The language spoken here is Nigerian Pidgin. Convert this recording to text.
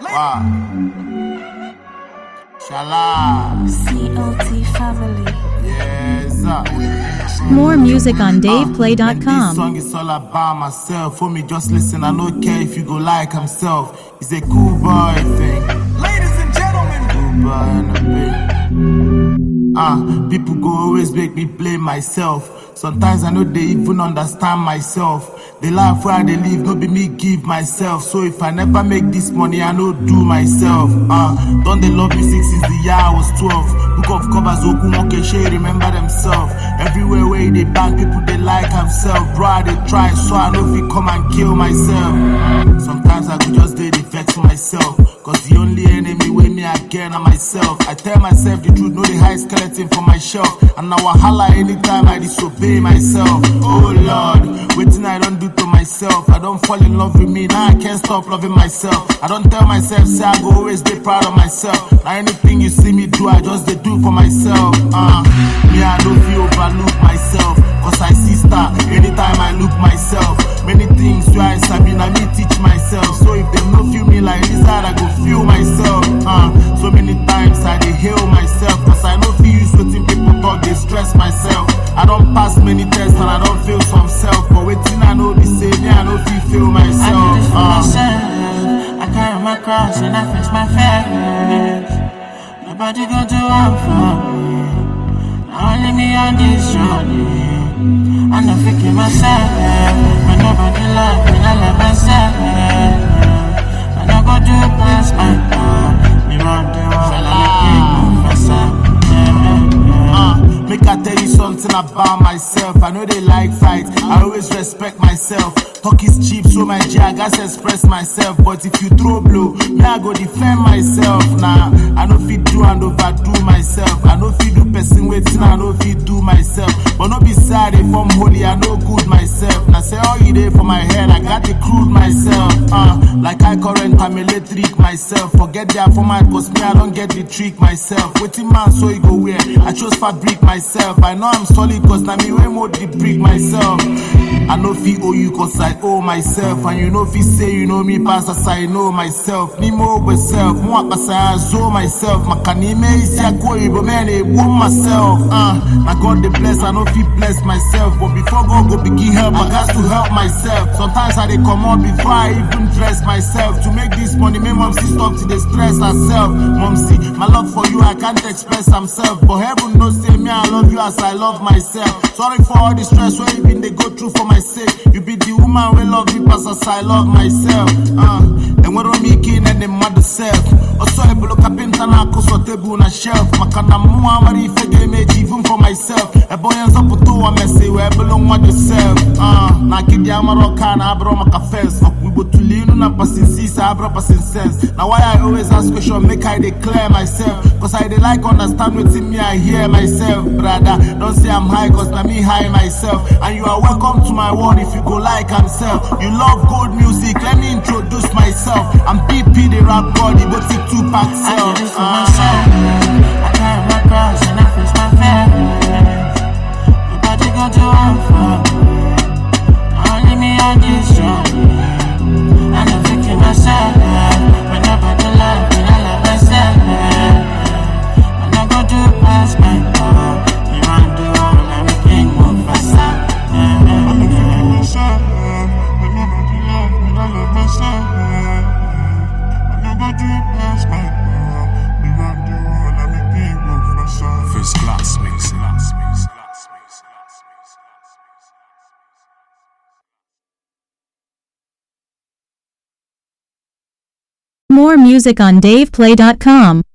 Wow. Shala. CLT family. Yes. More music on And DavePlay.com. this song is all about myself. For me, just listen. I don't care if you go like himself. It's a cool boy thing. Ladies and gentlemen. Cool boy and a bit. People go always make me blame myself. Sometimes I know they even understand myself. They laugh where they live, no be me give myself. So if I never make this money, I no do myself. Don't they love music since the year I was 12. Book of covers, Oku Mokeshe, remember themselves. Everywhere where they bang, people they like themselves. Bro, they try, so I know if you come and kill myself. Sometimes I could just do the vex for myself. Cause the only enemy with me again are myself. I tell myself the truth, no the high skeleton for my shelf. And now I holla anytime I disobey myself. Oh Lord, waiting I don't do to myself. I don't fall in love with me, now I can't stop loving myself. I don't tell myself, say I go always be proud of myself. Now anything you see me do, I just they do for myself. Me I don't feel overlook myself. Cause I see star anytime I look myself. Many things where I sabi, na me teach myself. So if they no feel me like this, I go feel myself. So many times I dey heal myself. Cause I no feel use certain people talk, they stress myself. I don't pass many tests and I don't feel some self. But waiting I know the same, me I no feel myself. I do this for myself. I carry my cross and I face my fears. Nobody gon' do one for me. Now only me on this journey. I'm not faking myself. When nobody love me, I love myself. I don't go do past my door. Me run the world, I make myself. Make I tell you something about myself. I know they like fight, I always respect myself. Talk is cheap, so my G, I gotta express myself. But if you throw blow, me I go defend myself. Nah, I know fit do and overdo myself. I know fit do person waiting, I know fit do myself. But no be sad if I'm holy, I know good myself. Now say all you there for my head, I got the crude myself. Like I current, I'm electric myself. Forget their format, cause me I don't get the trick myself. Waiting man, so you go where I chose fabric myself. I know I'm solid, cause now me way more the brick myself. I know fi owe you, cause I owe myself. And you know fi say you know me pass as I know myself. Ni mo myself, mo pass I zo myself. Makani me isi akoi, but man I boom myself. Now God the bless, I know fi bless myself. But before God go begin help, I got to help myself. Sometimes I dey come on before I even dress myself. To make this money, me mom see stop to dey stress herself. Mom see, my love for you I can't express myself. But heaven knows say me I love you as I love myself. Sorry for all the stress where you been they go through for my sake. You be the woman will love me pass as I love myself. And when I'm making and the mother self. Also I block up in Tana Koso table on a shelf. Makana Muamari fake image even for myself. A boy ends up with two messy where I belong with yourself. Nakid Yamarokan Abro Macafes. We go to lean on a passing seas, Abro passing sense. Now why I always ask question, make I declare myself. Cause I dey like understand what's in me, I hear myself. Brother, don't say I'm high, cause now me high myself. And you are welcome to my world if you go like himself. You love good music, let me introduce myself. I'm PP the rap god, he go take 2 packs I self. do this for myself. I carry my cross and I face my fears. Nobody gon' do one for me. Now only me on this journey. I'm not faking myself. When nobody love me, I love myself. I'm not gon' do past my door. Me run the world, I make it move faster. I'm not faking myself. When nobody love me, I love myself. I'm not gon' do past my door. Me run the world, I make it move faster. First class mix. More music on DavePlay.com.